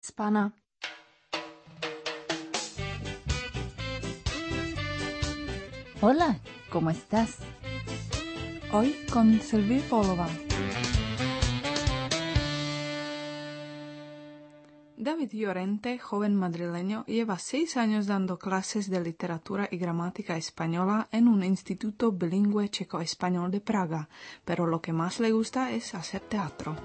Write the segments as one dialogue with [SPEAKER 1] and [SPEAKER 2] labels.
[SPEAKER 1] Hispana.
[SPEAKER 2] Hola, ¿cómo estás?
[SPEAKER 1] Hoy con Sylvie Polova. David Llorente, joven madrileño, lleva 6 años dando clases de literatura y gramática española en un instituto bilingüe checo-español de Praga, pero lo que más le gusta es hacer teatro.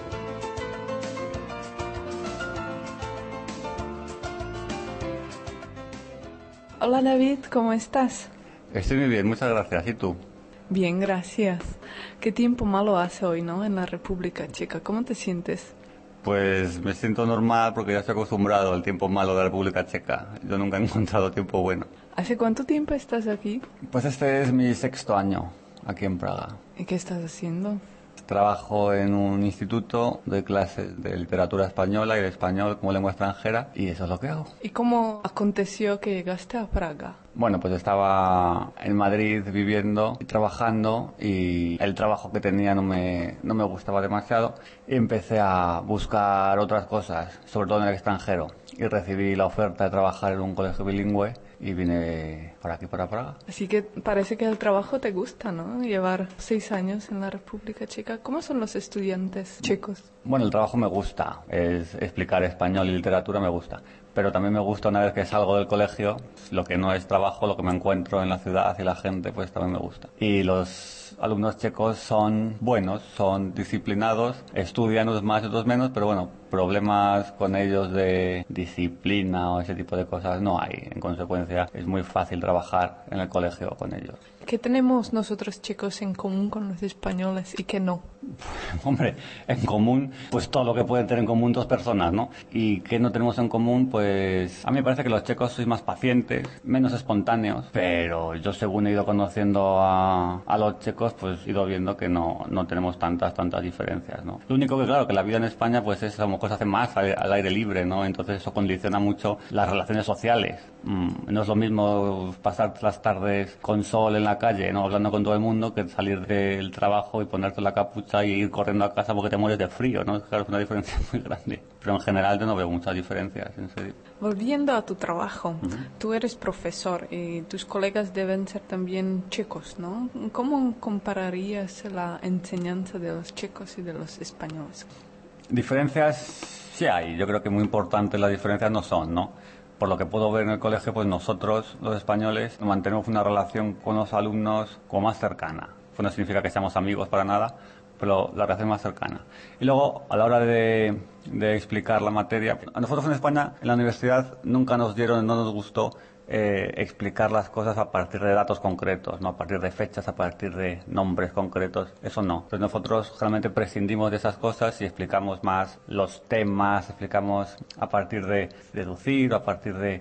[SPEAKER 1] Hola David, ¿cómo estás?
[SPEAKER 3] Estoy muy bien, muchas gracias. ¿Y tú?
[SPEAKER 1] Bien, gracias. Qué tiempo malo hace hoy, ¿no? En la República Checa. ¿Cómo te sientes?
[SPEAKER 3] Pues me siento normal porque ya estoy acostumbrado al tiempo malo de la República Checa. Yo nunca he encontrado tiempo bueno.
[SPEAKER 1] ¿Hace cuánto tiempo estás aquí?
[SPEAKER 3] Pues este es mi 6º año aquí en Praga.
[SPEAKER 1] ¿Y qué estás haciendo?
[SPEAKER 3] Trabajo en un instituto, doy clases de literatura española y de español como lengua extranjera y eso es lo que hago.
[SPEAKER 1] ¿Y cómo aconteció que llegaste a Praga?
[SPEAKER 3] Bueno, pues estaba en Madrid viviendo y trabajando y el trabajo que tenía no me gustaba demasiado y empecé a buscar otras cosas, sobre todo en el extranjero. Y recibí la oferta de trabajar en un colegio bilingüe y vine para aquí, para Praga.
[SPEAKER 1] Así que parece que el trabajo te gusta, ¿no? Llevar 6 años en la República Checa. ¿Cómo son los estudiantes checos?
[SPEAKER 3] Bueno, el trabajo me gusta, es explicar español y literatura me gusta, pero también me gusta una vez que salgo del colegio, lo que no es trabajo, lo que me encuentro en la ciudad y la gente, pues también me gusta. Y los alumnos checos son buenos, son disciplinados, estudian unos más y otros menos, pero bueno, problemas con ellos de disciplina o ese tipo de cosas no hay. En consecuencia, es muy fácil trabajar en el colegio con ellos.
[SPEAKER 1] ¿Qué tenemos nosotros checos en común con los españoles y qué no?
[SPEAKER 3] Hombre, en común, pues todo lo que pueden tener en común dos personas, ¿no? ¿Y qué no tenemos en común? Pues a mí me parece que los checos sois más pacientes, menos espontáneos, pero yo según he ido conociendo a los checos, pues he ido viendo que no tenemos tantas diferencias, ¿no? Lo único que claro, que la vida en España pues es a lo mejor se hace más al aire libre, ¿no? Entonces eso condiciona mucho las relaciones sociales. No es lo mismo pasar las tardes con sol en la calle, ¿no? Hablando con todo el mundo, que salir del trabajo y ponerte la capucha y ir corriendo a casa porque te mueres de frío, ¿no? Claro, es una diferencia muy grande. Pero en general yo no veo muchas diferencias, en serio.
[SPEAKER 1] Volviendo a tu trabajo, tú eres profesor y tus colegas deben ser también checos, ¿no? ¿Cómo compararías la enseñanza de los checos y de los españoles?
[SPEAKER 3] Diferencias sí hay, yo creo que muy importantes las diferencias no son, ¿no? Por lo que puedo ver en el colegio, pues nosotros, los españoles, mantenemos una relación con los alumnos como más cercana. Eso no significa que seamos amigos para nada, pero la relación más cercana. Y luego, a la hora de explicar la materia, a nosotros en España, en la universidad, nunca nos nos gustó explicar las cosas a partir de datos concretos, no a partir de fechas, a partir de nombres concretos, eso no. Entonces nosotros realmente prescindimos de esas cosas y explicamos más los temas, explicamos a partir de deducir o a partir de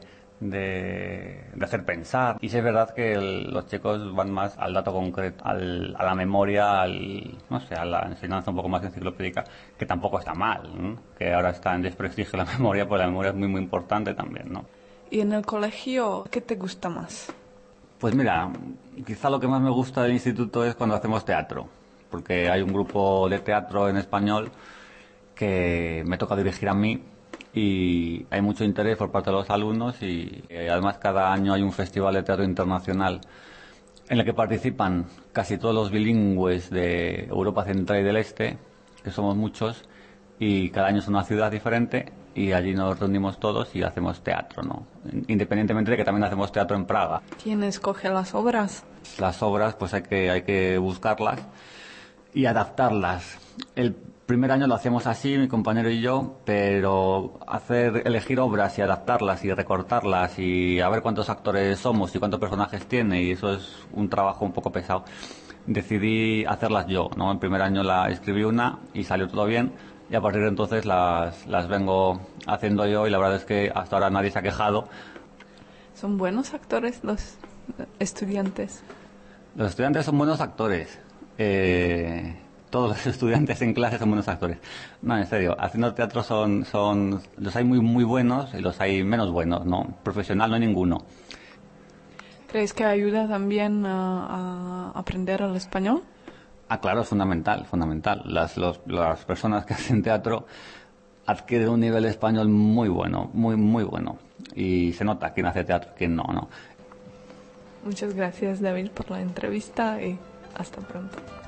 [SPEAKER 3] hacer pensar. Y sí es verdad que los chicos van más al dato concreto, a la memoria, no sé, a la enseñanza un poco más enciclopédica, que tampoco está mal, ¿no? Que ahora está en desprestigio la memoria, pues la memoria es muy muy importante también, ¿no?
[SPEAKER 1] ¿Y en el colegio qué te gusta más?
[SPEAKER 3] Pues mira, quizá lo que más me gusta del instituto es cuando hacemos teatro, porque hay un grupo de teatro en español que me toca dirigir a mí y hay mucho interés por parte de los alumnos y además cada año hay un festival de teatro internacional en el que participan casi todos los bilingües de Europa Central y del Este, que somos muchos, y cada año es una ciudad diferente y allí nos reunimos todos y hacemos teatro, ¿no? Independientemente de que también hacemos teatro en Praga.
[SPEAKER 1] ¿Quién escoge las obras?
[SPEAKER 3] Las obras pues hay que buscarlas y adaptarlas. El primer año lo hacíamos así, mi compañero y yo, pero elegir obras y adaptarlas y recortarlas y a ver cuántos actores somos y cuántos personajes tiene, y eso es un trabajo un poco pesado. Decidí hacerlas yo, ¿no? El primer año la escribí una y salió todo bien, y a partir de entonces las vengo haciendo yo y la verdad es que hasta ahora nadie se ha quejado.
[SPEAKER 1] ¿Son buenos actores los estudiantes?
[SPEAKER 3] Los estudiantes son buenos actores. Todos los estudiantes en clase son buenos actores. No, en serio, haciendo teatro los hay muy muy buenos y los hay menos buenos, ¿no? Profesional no hay ninguno.
[SPEAKER 1] ¿Crees que ayuda también a aprender el español?
[SPEAKER 3] Ah, claro, es fundamental, fundamental. Las personas que hacen teatro adquieren un nivel español muy bueno, muy bueno. Y se nota quién hace teatro y quién no, ¿no?
[SPEAKER 1] Muchas gracias, David, por la entrevista y hasta pronto.